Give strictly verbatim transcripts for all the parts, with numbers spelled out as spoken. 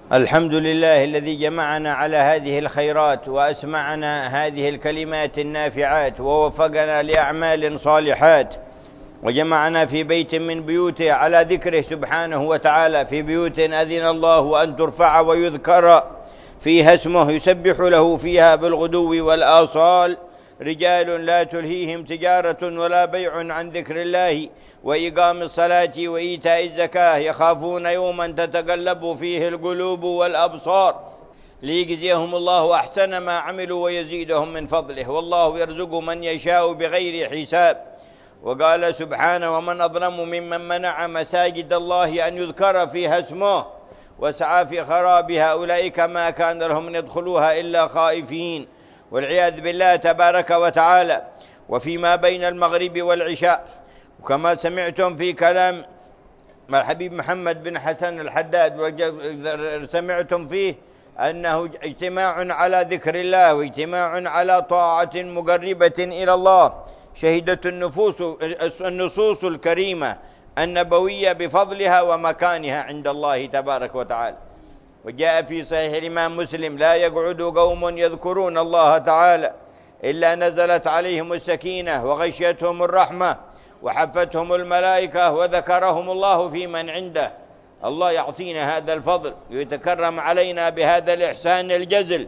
الحمد لله الذي جمعنا على هذه الخيرات وأسمعنا هذه الكلمات النافعات ووفقنا لأعمال صالحات، وجمعنا في بيت من بيوته على ذكره سبحانه وتعالى، في بيوت أذن الله أن ترفع ويذكر فيها اسمه يسبح له فيها بالغدو والآصال رجال لا تلهيهم تجارة ولا بيع عن ذكر الله وإقام الصلاة وإيتاء الزكاة يخافون يوما تتقلب فيه القلوب والأبصار ليجزيهم الله أحسن ما عملوا ويزيدهم من فضله، والله يرزق من يشاء بغير حساب. وقال سبحانه: ومن أظلم ممن منع مساجد الله أن يذكر فيها اسمه وسعى في خرابها أولئك ما كان لهم أن يدخلوها إلا خائفين، والعياذ بالله تبارك وتعالى. وفيما بين المغرب والعشاء، وكما سمعتم في كلام الحبيب محمد بن حسن الحداد، سمعتم فيه أنه اجتماع على ذكر الله واجتماع على طاعة مقربة إلى الله، شهدت النفوس النصوص الكريمة النبوية بفضلها ومكانها عند الله تبارك وتعالى. وجاء في صحيح الإمام مسلم: لا يقعد قوم يذكرون الله تعالى إلا نزلت عليهم السكينة وغشيتهم الرحمة وحفتهم الملائكة وذكرهم الله في من عنده. الله يعطينا هذا الفضل ويتكرم علينا بهذا الإحسان الجزل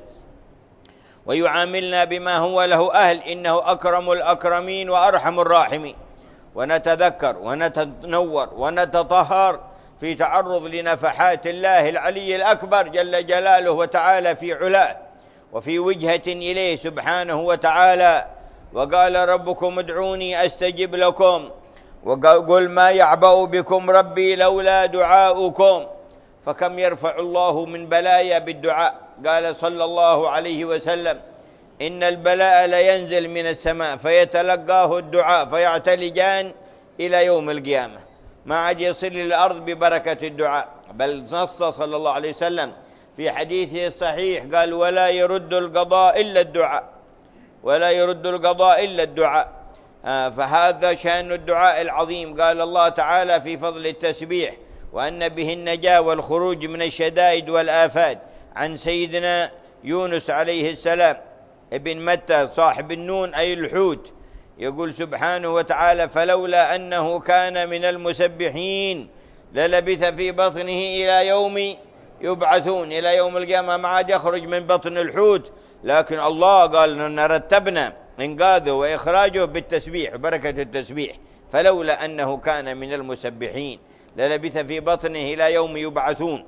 ويعاملنا بما هو له أهل، إنه أكرم الأكرمين وأرحم الراحمين. ونتذكر ونتنور ونتطهر في تعرض لنفحات الله العلي الأكبر جل جلاله وتعالى في علاه وفي وجهة إليه سبحانه وتعالى. وقال: ربكم ادعوني أستجب لكم، وقل ما يعبأ بكم ربي لولا دعاؤكم. فكم يرفع الله من بلايا بالدعاء. قال صلى الله عليه وسلم: إن البلاء لينزل من السماء فيتلقاه الدعاء فيعتلجان إلى يوم القيامة، ما عاد يصل للأرض ببركة الدعاء. بل نص صلى الله عليه وسلم في حديثه الصحيح قال: ولا يرد القضاء إلا الدعاء، ولا يرد القضاء إلا الدعاء. آه فهذا شأن الدعاء العظيم. قال الله تعالى في فضل التسبيح: وأن به النجاة والخروج من الشدائد والآفات، عن سيدنا يونس عليه السلام ابن متى صاحب النون أي الحوت، يقول سبحانه وتعالى: فلولا أنه كان من المسبحين للبث في بطنه إلى يوم يبعثون. إلى يوم القيامة ما عاد يخرج من بطن الحوت، لكن الله قال أن رتبنا إنقاذه وإخراجه بالتسبيح، بركة التسبيح. فلولا أنه كان من المسبحين للبث في بطنه إلى يوم يبعثون.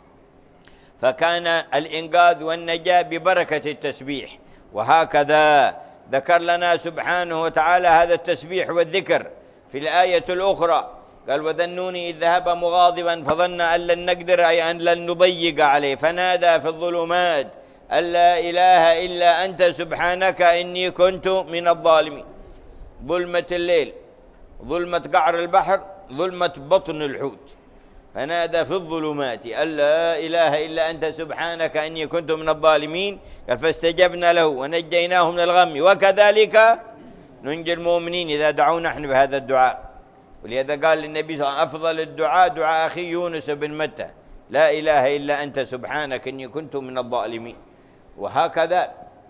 فكان الإنقاذ والنجاة ببركة التسبيح. وهكذا ذكر لنا سبحانه وتعالى هذا التسبيح والذكر في الآية الأخرى. قال: وذنوني إذ ذهب مغاضبا فظن أن لن نقدر أي أن لن نضيق عليه فنادى في الظلمات أن لا إله إلا أنت سبحانك إني كنت من الظالمين. ظلمة الليل، ظلمة قعر البحر، ظلمة بطن الحوت، فنادى في الظلمات أن لا إله إلا أنت سبحانك إني كنت من الظالمين. قال: فاستجبنا له ونجيناه من الغم وكذلك ننجي المؤمنين إذا دعوا نحن بهذا الدعاء. ولهذا قال للنبي صلى الله عليه وسلم: أفضل الدعاء دعاء أخي يونس بن متى: لا إله إلا أنت سبحانك إني كنت من الظالمين. وهكذا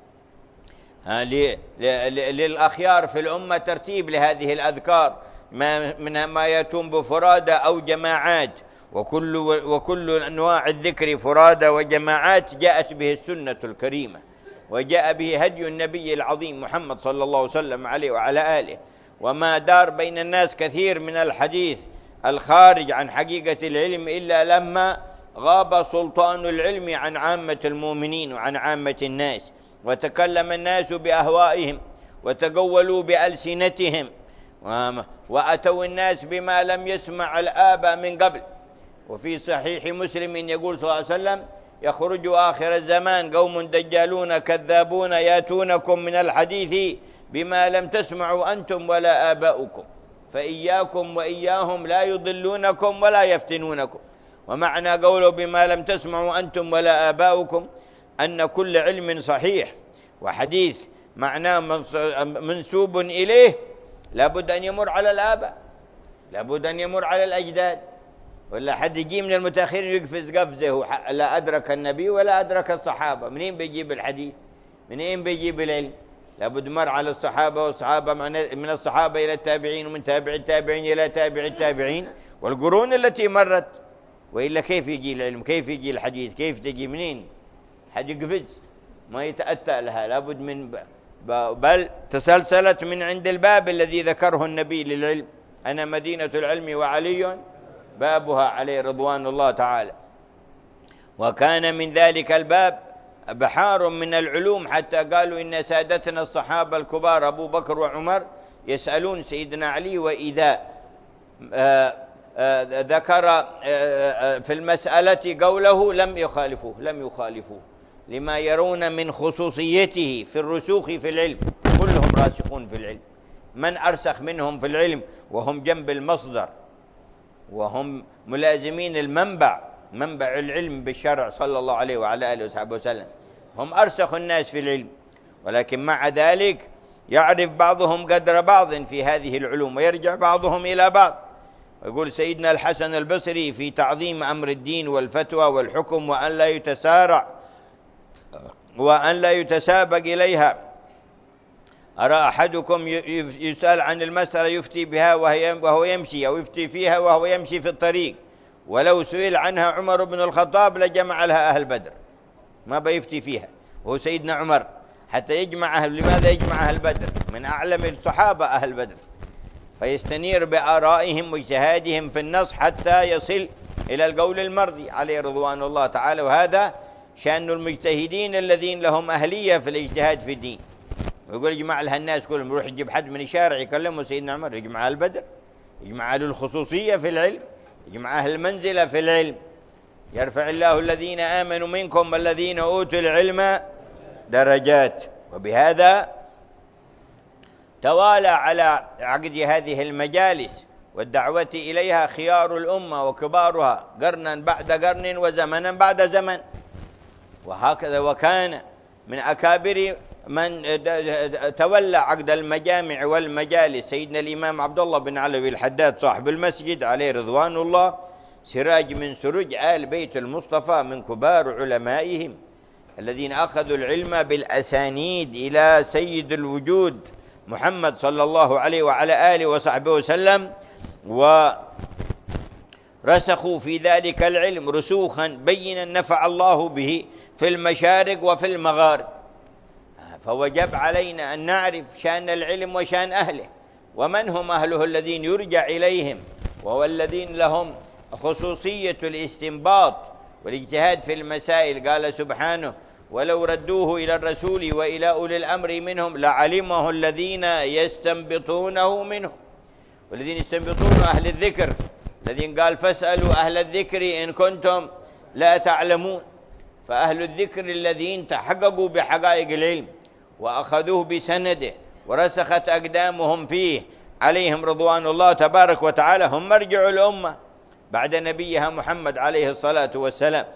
للأخيار في الأمة ترتيب لهذه الأذكار، ما منها ما يتم بفرادى أو جماعات، وكل وكل أنواع الذكر فرادى وجماعات جاءت به السنة الكريمة، وجاء به هدي النبي العظيم محمد صلى الله عليه وسلم عليه وعلى آله. وما دار بين الناس كثير من الحديث الخارج عن حقيقة العلم إلا لما غاب سلطان العلم عن عامة المؤمنين وعن عامة الناس، وتكلم الناس بأهوائهم وتقولوا بألسنتهم، وأتوا الناس بما لم يسمع الآباء من قبل. وفي صحيح مسلم يقول صلى الله عليه وسلم: يخرج آخر الزمان قوم دجالون كذابون ياتونكم من الحديث بما لم تسمعوا أنتم ولا آباؤكم، فإياكم وإياهم لا يضلونكم ولا يفتنونكم. ومعنى قوله بما لم تسمعوا أنتم ولا آباؤكم أن كل علم صحيح وحديث معناه منسوب إليه لابد أن يمر على الآباء، لابد أن يمر على الأجداد، ولا حد يجي من المتأخرين يقفز قفزه لا أدرك النبي ولا أدرك الصحابة، منين بيجيب الحديث؟ منين بيجيب العلم؟ لابد مر على الصحابة، والصحابة من الصحابة إلى التابعين، ومن تابع التابعين إلى تابع التابعين، والقرون التي مرت، وإلا كيف يجي العلم؟ كيف يجي الحديث؟ كيف تجي منين؟ حد يقفز ما يتأتى لها، لابد من بل تسلسلت من عند الباب الذي ذكره النبي للعلم: أنا مدينة العلم وعلي بابها عليه رضوان الله تعالى. وكان من ذلك الباب بحار من العلوم، حتى قالوا إن سادتنا الصحابة الكبار أبو بكر وعمر يسألون سيدنا علي، وإذا آآ آآ ذكر آآ في المسألة قوله لم يخالفوه لم يخالفوه لما يرون من خصوصيته في الرسوخ في العلم. كلهم راسخون في العلم، من أرسخ منهم في العلم وهم جنب المصدر، وهم ملازمين المنبع، منبع العلم بالشرع صلى الله عليه وعلى آله وصحبه وسلم، هم أرسخ الناس في العلم. ولكن مع ذلك يعرف بعضهم قدر بعض في هذه العلوم، ويرجع بعضهم إلى بعض. يقول سيدنا الحسن البصري في تعظيم أمر الدين والفتوى والحكم، وأن لا يتسارع وأن لا يتسابق إليها: أرى أحدكم يسأل عن المسألة يفتي بها وهو يمشي، أو يفتي فيها وهو يمشي في الطريق، ولو سئل عنها عمر بن الخطاب لجمع لها أهل بدر، ما بيفتي فيها، وهو سيدنا عمر حتى يجمع أهل. لماذا يجمع أهل بدر؟ من أعلم الصحابة أهل بدر، فيستنير بآرائهم واجتهادهم في النص حتى يصل إلى القول المرضي عليه رضوان الله تعالى. وهذا شأن المجتهدين الذين لهم أهلية في الاجتهاد في الدين. ويقول يجمع لها الناس كلهم، يروح يجيب حد من الشارع يكلمه سيدنا عمر، يجمع أهل بدر، يجمع أهل الخصوصية في العلم، يجمع أهل المنزلة في العلم. يرفع الله الذين آمنوا منكم والذين أوتوا العلم درجات. وبهذا توالى على عقد هذه المجالس والدعوة إليها خيار الأمة وكبارها، قرنا بعد قرن وزمنا بعد زمن. وهكذا وكان من أكابر من تولى عقد المجامع والمجالس سيدنا الإمام عبد الله بن علوي الحداد صاحب المسجد عليه رضوان الله، سراج من سروج آل بيت المصطفى، من كبار علمائهم الذين أخذوا العلم بالأسانيد إلى سيد الوجود محمد صلى الله عليه وعلى آله وصحبه وسلم، ورسخوا في ذلك العلم رسوخا بينا نفع الله به في المشارق وفي المغارب. فوجب علينا أن نعرف شأن العلم وشأن أهله، ومن هم أهله الذين يرجع إليهم، وهو الذين لهم خصوصية الاستنباط والاجتهاد في المسائل. قال سبحانه: ولو ردوه إلى الرسول وإلى أولي الأمر منهم لعلمه الذين يستنبطونه منهم. والذين يستنبطون أهل الذكر، الذين قال فاسألوا أهل الذكر إن كنتم لا تعلمون. فأهل الذكر الذين تحققوا بحقائق العلم وأخذوه بسنده ورسخت أقدامهم فيه عليهم رضوان الله تبارك وتعالى، هم مرجع الأمة بعد نبيها محمد عليه الصلاة والسلام.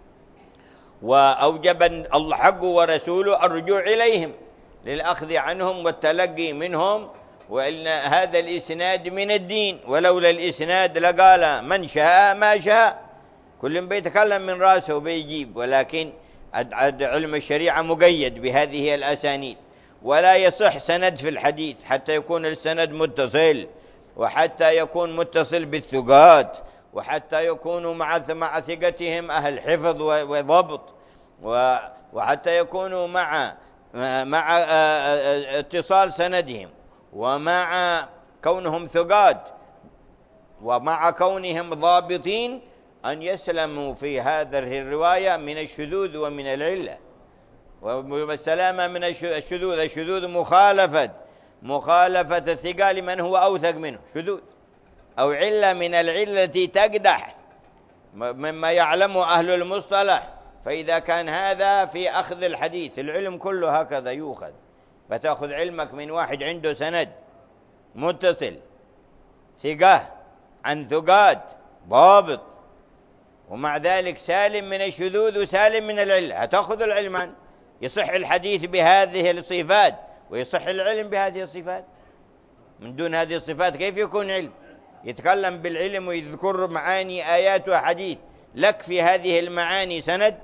وأوجب الله حقه ورسوله الرجوع إليهم للأخذ عنهم والتلقي منهم، وإن هذا الإسناد من الدين، ولولا الإسناد لقال من شاء ما شاء، كل بيتكلم من رأسه وبيجيب. ولكن علم الشريعة مقيد بهذه الأسانيد، ولا يصح سند في الحديث حتى يكون السند متصل، وحتى يكون متصل بالثقات، وحتى يكونوا مع مع ثقتهم أهل حفظ وضبط، وحتى يكونوا مع مع اتصال سندهم، ومع كونهم ثقات، ومع كونهم ضابطين، أن يسلموا في هذه الرواية من الشذوذ ومن العلة. والسلامة من الشذوذ، الشذوذ مخالفة مخالفة الثقة لمن هو أوثق منه، شذوذ أو علة من العلة التي تقدح مما يعلمه أهل المصطلح. فإذا كان هذا في أخذ الحديث، العلم كله هكذا يؤخذ، فتأخذ علمك من واحد عنده سند متصل ثقة عن ثقات ضابط، ومع ذلك سالم من الشذوذ وسالم من العلة، هتأخذ العلم عنه. يصح الحديث بهذه الصفات ويصح العلم بهذه الصفات، من دون هذه الصفات كيف يكون علم؟ يتكلم بالعلم ويذكر معاني آيات وحديث، لك في هذه المعاني سند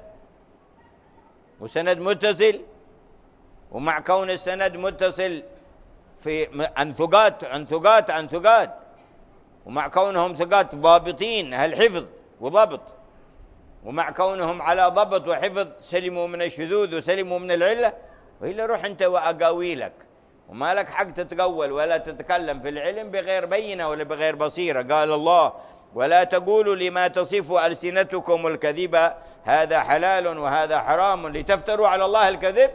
وسند متصل، ومع كون السند متصل في عن ثقات عن ثقات عن ثقات، ومع كونهم ثقات ضابطين هالحفظ وضبط، ومع كونهم على ضبط وحفظ سلموا من الشذوذ وسلموا من العلة، وإلا روح أنت وأقاويلك، وما لك حق تتقول ولا تتكلم في العلم بغير بينة ولا بغير بصيرة. قال الله: ولا تقولوا لما تصف ألسنتكم الكذب هذا حلال وهذا حرام لتفتروا على الله الكذب.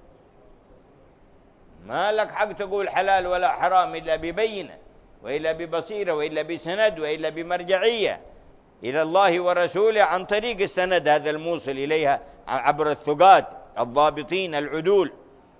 ما لك حق تقول حلال ولا حرام إلا ببينة وإلا ببصيرة وإلا بسند وإلا بمرجعية إلى الله ورسوله عن طريق السند هذا الموصل إليها عبر الثقات الضابطين العدول.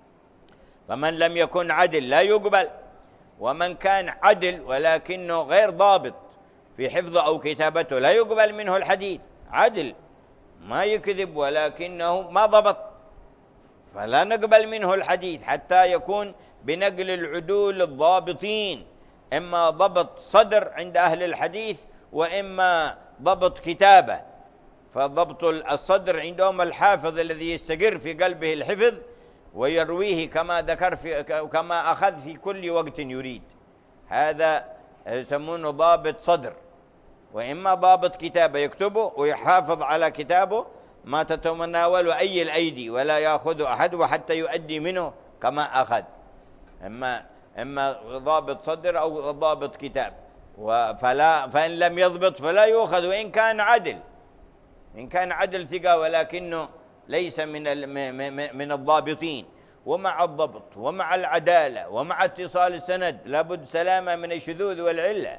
فمن لم يكن عدل لا يقبل، ومن كان عدل ولكنه غير ضابط في حفظه أو كتابته لا يقبل منه الحديث. عدل ما يكذب ولكنه ما ضبط، فلا نقبل منه الحديث حتى يكون بنقل العدول الضابطين، إما ضبط صدر عند أهل الحديث وإما ضبط كتابة. فضبط الصدر عندهم الحافظ الذي يستقر في قلبه الحفظ ويرويه كما ذكر في كما أخذ في كل وقت يريد، هذا يسمونه ضابط صدر. وإما ضابط كتابة يكتبه ويحافظ على كتابه ما تتناول أي الأيدي ولا يأخذ أحد وحتى يؤدي منه كما أخذ، إما إما ضابط صدر أو ضابط كتاب. فلا فإن لم يضبط فلا يؤخذ، وإن كان عدل، إن كان عدل ثقة ولكنه ليس من من الضابطين. ومع الضبط ومع العدالة ومع اتصال السند لابد سلامة من الشذوذ والعلة.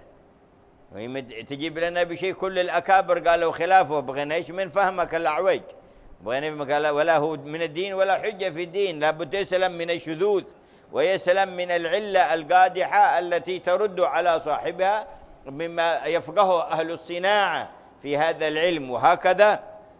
تجيب لنا بشيء كل الأكابر قالوا خلافه، بغينا إيش من فهمك الأعوج، بغينا ولا هو من الدين ولا حجة في الدين. لابد يسلم من الشذوذ ويسلم من العلة القادحة التي ترد على صاحبها مما يفقهه أهل الصناعة في هذا العلم. وهكذا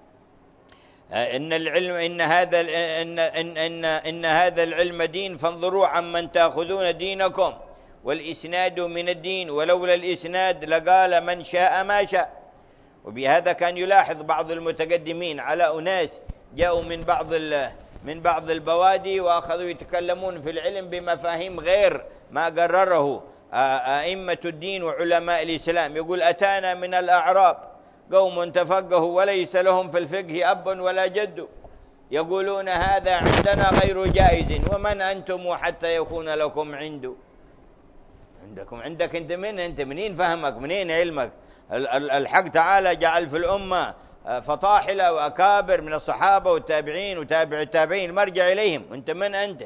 إن العلم إن هذا إن إن إن, إن هذا العلم دين، فانظروا عمن تأخذون دينكم، والإسناد من الدين، ولولا الإسناد لقال من شاء ما شاء. وبهذا كان يلاحظ بعض المتقدمين على أناس جاءوا من بعض من بعض البوادي وأخذوا يتكلمون في العلم بمفاهيم غير ما قرره أئمة الدين وعلماء الإسلام. يقول: أتانا من الأعراب قوم تفقهوا وليس لهم في الفقه أب ولا جد، يقولون هذا عندنا غير جائز، ومن أنتم حتى يكون لكم عنده. عندكم عندك أنت من أنت منين فهمك منين علمك؟ الحق تعالى جعل في الأمة فطاحلة وأكابر من الصحابة والتابعين وتابع التابعين المرجع إليهم، أنت من أنت؟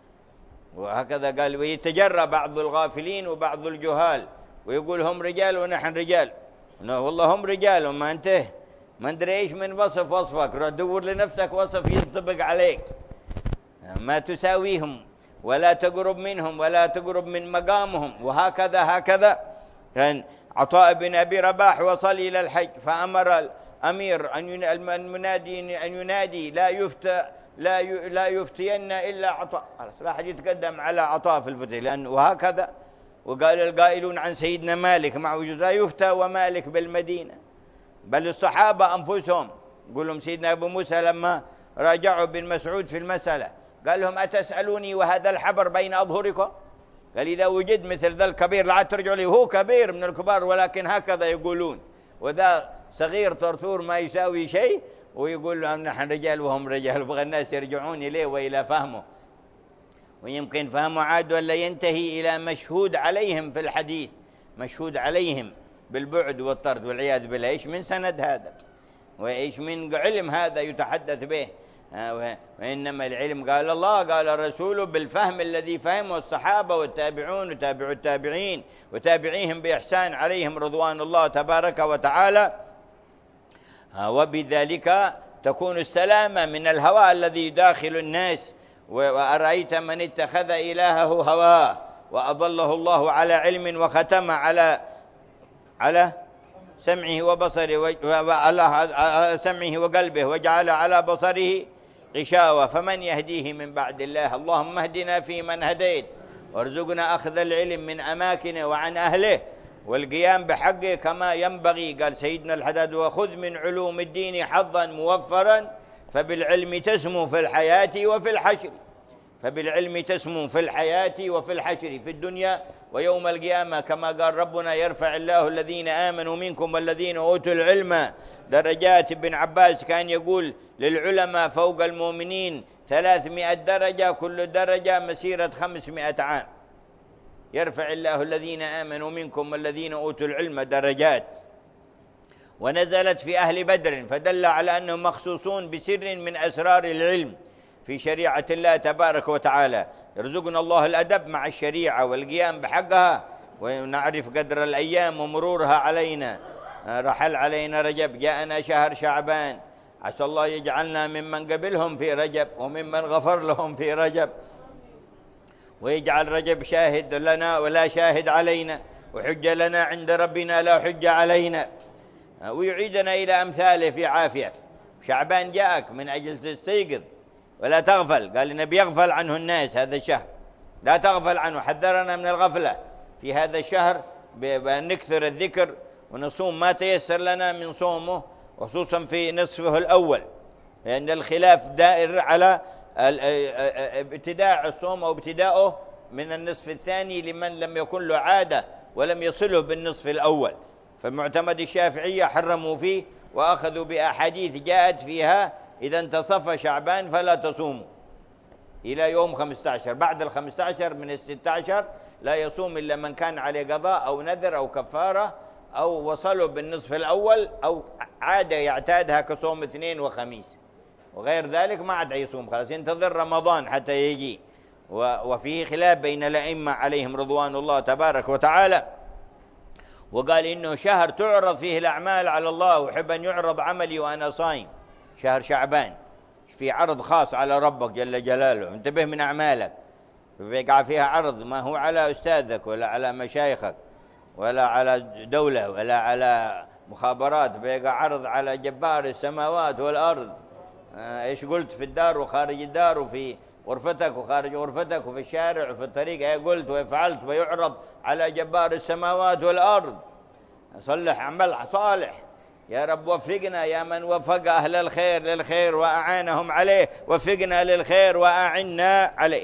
وهكذا قال. ويتجرى بعض الغافلين وبعض الجهال ويقول هم رجال ونحن رجال. والله هم رجال وما أنت ما ندري إيش من وصف وصفك، دور لنفسك وصف ينطبق عليك، ما تساويهم ولا تقرب منهم ولا تقرب من مقامهم. وهكذا هكذا كان عطاء بن أبي رباح وصل إلى الحج فأمر الأمير أن المنادي أن ينادي لا يفتى لا لا يفتين إلا عطاء، راح يتقدم على عطاء في الفتح. لأن وهكذا وقال القائلون عن سيدنا مالك مع وجود لا يفتى ومالك بالمدينة، بل الصحابة أنفسهم. يقول لهم سيدنا أبو موسى لما راجعوا بن مسعود في المسألة قال لهم: أتسألوني وهذا الحبر بين أظهركم؟ قال: إذا وجد مثل ذا الكبير لا ترجعوا لي، هو كبير من الكبار ولكن هكذا يقولون، وذا صغير طرطور ما يساوي شيء ويقول لهم نحن رجال وهم رجال. بغى الناس يرجعون إليه وإلى فهمه، ويمكن فهمه عاد ولا ينتهي إلى مشهود عليهم في الحديث، مشهود عليهم بالبعد والطرد والعياذ بالله. إيش من سند هذا وإيش من علم هذا يتحدث به؟ وإنما العلم قال الله قال الرسول بالفهم الذي فهمه الصحابة والتابعون وتابع التابعين وتابعيهم بإحسان عليهم رضوان الله تبارك وتعالى. وبذلك تكون السلامة من الهوى الذي يداخل الناس. وأرأيت من اتخذ إلهه هواه وأضله الله على علم وختم على على سمعه وبصره وعلى سمعه وقلبه وجعل على بصره غشاوة، فمن يهديه من بعد الله؟ اللهم اهدنا فيمن هديت وارزقنا أخذ العلم من أماكنه وعن أهله، والقيام بحقه كما ينبغي. قال سيدنا الحداد: وخذ من علوم الدين حظا موفرا فبالعلم تسمو في الحياة وفي الحشر. فبالعلم تسمو في الحياة وفي الحشر، في الدنيا ويوم القيامة، كما قال ربنا: يرفع الله الذين آمنوا منكم والذين أوتوا العلم درجات. ابن عباس كان يقول: للعلماء فوق المؤمنين ثلاثمائة درجة، كل درجة مسيرة خمسمائة عام. يرفع الله الذين آمنوا منكم والذين أوتوا العلم درجات. ونزلت في أهل بدر، فدل على أنهم مخصوصون بسر من أسرار العلم في شريعة الله تبارك وتعالى. يرزقنا الله الأدب مع الشريعة والقيام بحقها، ونعرف قدر الأيام ومرورها علينا. رحل علينا رجب، جاءنا شهر شعبان، عسى الله يجعلنا ممن قبلهم في رجب وممن غفر لهم في رجب، ويجعل رجب شاهد لنا ولا شاهد علينا، وحجة لنا عند ربنا لا حجة علينا، ويعيدنا إلى أمثاله في عافية. شعبان جاءك من أجل تستيقظ ولا تغفل. قال النبي: يغفل عنه الناس هذا الشهر، لا تغفل عنه. حذرنا من الغفلة في هذا الشهر بأن نكثر الذكر ونصوم ما تيسر لنا من صومه، وخصوصا في نصفه الأول، لأن الخلاف دائر على ابتداء الصوم أو ابتداؤه من النصف الثاني لمن لم يكن له عادة ولم يصله بالنصف الأول. فمعتمد الشافعية حرموا فيه، وأخذوا بأحاديث جاءت فيها: إذا انتصف شعبان فلا تصوموا إلى يوم خمسة عشر، بعد الخمسة عشر من الستة عشر لا يصوم إلا من كان عليه قضاء أو نذر أو كفارة، أو وصلوا بالنصف الأول، أو عادة يعتادها كصوم اثنين وخميس، وغير ذلك ما عاد يصوم، خلاص ينتظر رمضان حتى يجي. وفيه خلاف بين الأئمة عليهم رضوان الله تبارك وتعالى. وقال إنه شهر تعرض فيه الأعمال على الله، وحب أن يعرض عملي وأنا صايم. شهر شعبان في عرض خاص على ربك جل جلاله، انتبه من أعمالك، بيقع فيها عرض ما هو على أستاذك ولا على مشايخك ولا على دولة ولا على مخابرات، بيقع عرض على جبار السماوات والأرض. آه إيش قلت في الدار وخارج الدار، وفي غرفتك وخارج غرفتك، وفي الشارع وفي الطريق، ايه قلت وفعلت، ويعرض على جبار السماوات والأرض. صلح عمل صالح يا رب، وفقنا يا من وفق أهل الخير للخير وأعانهم عليه، وفقنا للخير وأعنا عليه.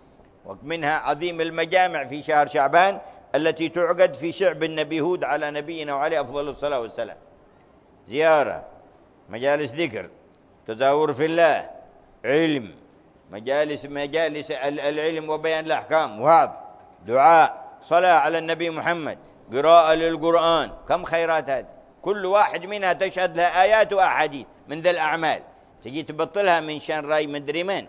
ومنها عظيم المجامع في شهر شعبان التي تعقد في شعب النبي هود على نبينا وعليه أفضل الصلاة والسلام: زيارة، مجالس ذكر، تزاور في الله، علم، مجالس مجالس العلم وبيان الأحكام، وعظ، دعاء، صلاة على النبي محمد، قراءة للقرآن. كم خيرات هذه، كل واحد منها تشهد لها آيات وأحاديث من ذي الأعمال، تجي تبطلها من شان راي مدري من.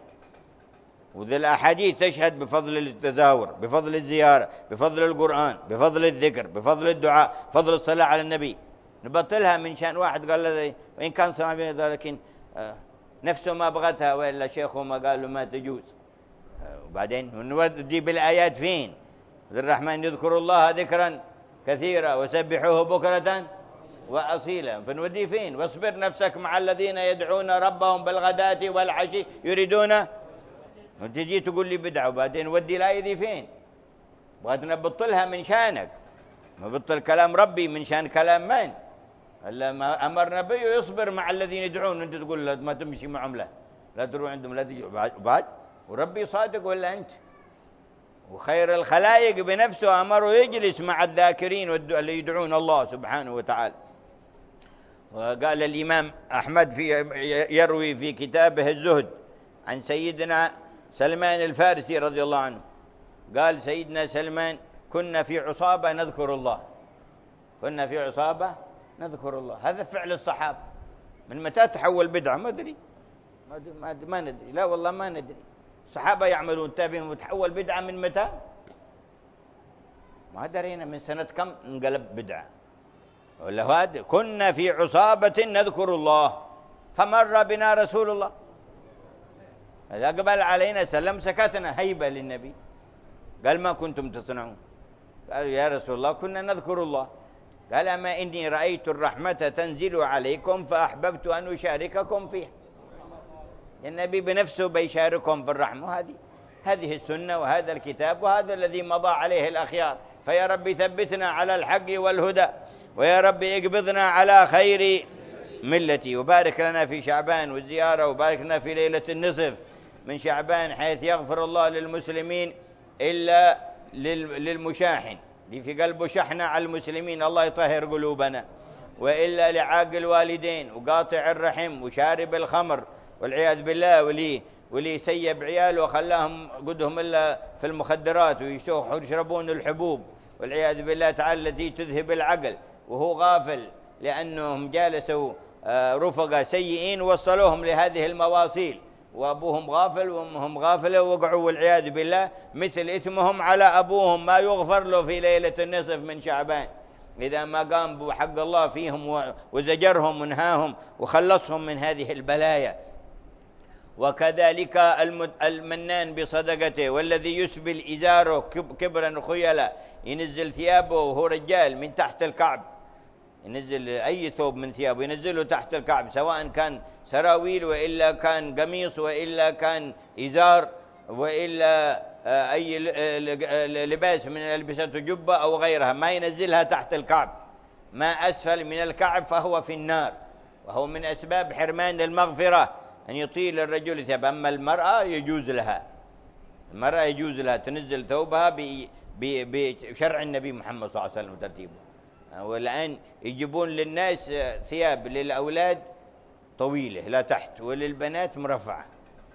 وذي الأحاديث تشهد بفضل التزاور، بفضل الزيارة، بفضل القرآن، بفضل الذكر، بفضل الدعاء، فضل الصلاة على النبي. نبطلها من شان واحد قال له وإن كان صنع لكن نفسه ما بغتها، وإلا شيخه ما قال له ما تجوز. وبعدين نودي بالآيات فين؟ الرحمن يذكر الله ذكرا كثيرا وسبحوه بكرة وأصيلا، فنودي فين؟ واصبر نفسك مع الذين يدعون ربهم بالغداة والعشي يريدون، وتجي تقول لي بدعة، وبعدين ودي الآية دي فين؟ بغيت نبطلها من شانك، نبطل كلام ربي من شان كلام من؟ لما أمر نبيه يصبر مع الذين يدعون، أنت تقول لا ما تمشي معهم، لا لا تروح عندهم، لا تجي بعد. وربي صادق ولا أنت؟ وخير الخلائق بنفسه أمره يجلس مع الذاكرين اللي يدعون الله سبحانه وتعالى. وقال الإمام أحمد في يروي في كتابه الزهد عن سيدنا سلمان الفارسي رضي الله عنه، قال سيدنا سلمان: كنا في عصابة نذكر الله، كنا في عصابة نذكر الله. هذا فعل الصحابة. من متى تحول بدعة؟ ما أدري، ما أدري، ما ندري، لا والله ما ندري. الصحابة يعملون تابعين، وتحول بدعة من متى؟ ما درينا من سنة كم انقلب بدعة ولا هذا. كنا في عصابة نذكر الله فمر بنا رسول الله، إذا قبل علينا سلم سكتنا هيبة للنبي. قال: ما كنتم تصنعون؟ قالوا: يا رسول الله كنا نذكر الله. قال: أما إني رأيت الرحمة تنزل عليكم فأحببت أن أشارككم فيها. النبي بنفسه بيشاركهم في الرحمة. هذه هذه السنة وهذا الكتاب وهذا الذي مضى عليه الأخيار فيا رب ثبتنا على الحق والهدى، ويا رب اقبضنا على خير ملتي، وبارك لنا في شعبان والزيارة، وبارك لنا في ليلة النصف من شعبان حيث يغفر الله للمسلمين إلا للمشاحن اللي في قلبه شحنة على المسلمين، الله يطهر قلوبنا، وإلا لعاق الوالدين وقاطع الرحم وشارب الخمر والعياذ بالله، ولي واللي سيب عياله وخلاهم قدهم إلا في المخدرات ويشربون الحبوب والعياذ بالله تعالى التي تذهب العقل، وهو غافل لأنهم جالسوا رفقة سيئين وصلوهم لهذه المواصيل، وأبوهم غافل وأمهم غافلة ووقعوا والعياذ بالله مثل إثمهم على أبوهم، ما يغفر له في ليلة النصف من شعبان إذا ما قام بحق الله فيهم وزجرهم ونهاهم وخلصهم من هذه البلايا. وكذلك المنان بصدقته، والذي يسبل إزاره كبرا خيلا، ينزل ثيابه وهو رجال من تحت الكعب، ينزل أي ثوب من ثيابه ينزله تحت الكعب، سواء كان سراويل وإلا كان قميص وإلا كان إزار وإلا أي لباس من ألبسة جبة أو غيرها، ما ينزلها تحت الكعب، ما أسفل من الكعب فهو في النار، وهو من أسباب حرمان المغفرة أن يطيل الرجل ثياب. أما المرأة يجوز لها، المرأة يجوز لها تنزل ثوبها بشرع النبي محمد صلى الله عليه وسلم وترتيبه. والآن يجيبون للناس ثياب للأولاد طويلة لا تحت وللبنات مرفعة،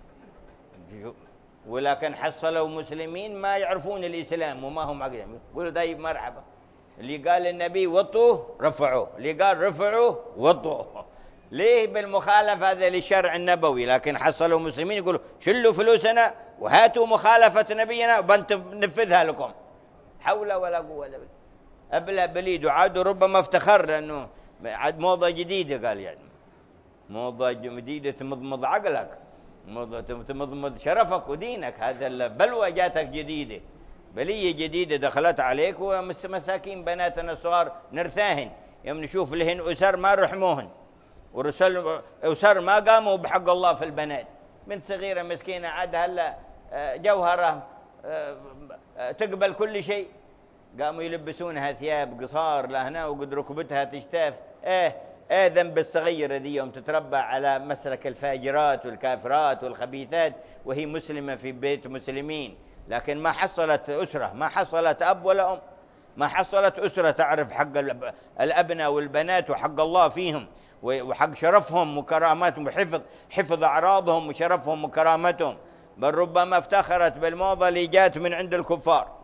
ولكن حصلوا مسلمين ما يعرفون الإسلام وما هم عقلهم، يقولوا طيب مرحبا، اللي قال النبي وطوا رفعوا، اللي قال رفعوا وطوا، ليه بالمخالفة هذا للشرع النبوي؟ لكن حصلوا مسلمين يقولوا شلوا فلوسنا وهاتوا مخالفة نبينا وبنفذها لكم، حول ولا قوة إلا بالله. أبلى بليد وعاد ربما افتخر لأنه عاد موضة جديدة، قال يعني موضة جديدة تمضمض عقلك، موضة تمضمض شرفك ودينك، هذا البلوى جاتك جديدة، بلية جديدة دخلت عليك، ومساكين بناتنا الصغار نرثاهن يوم نشوف لهن أسر ما رحموهن، ورسل أسر ما قاموا بحق الله في البنات، من صغيرة مسكينة عاد هلا جوهرة تقبل كل شيء، قاموا يلبسونها ثياب قصار لهنا وقد ركبتها تشتاف. ايه ايه ذنب الصغيرة دي يوم تتربى على مسلك الفاجرات والكافرات والخبيثات وهي مسلمة في بيت مسلمين، لكن ما حصلت أسرة، ما حصلت أب ولا أم، ما حصلت أسرة تعرف حق الأبناء والبنات وحق الله فيهم وحق شرفهم وكراماتهم وحفظ حفظ أعراضهم وشرفهم وكرامتهم، بل ربما افتخرت بالموضة اللي جات من عند الكفار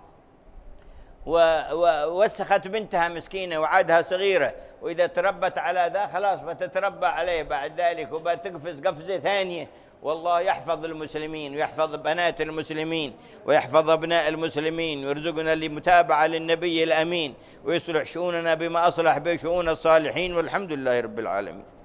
ووسخت بنتها مسكينة وعادها صغيرة، وإذا تربت على ذا خلاص بتتربى عليه بعد ذلك وبتقفز قفزة ثانية. والله يحفظ المسلمين ويحفظ بنات المسلمين ويحفظ أبناء المسلمين ويرزقنا لمتابعة للنبي الأمين ويصلح شؤوننا بما أصلح به شؤون الصالحين، والحمد لله رب العالمين.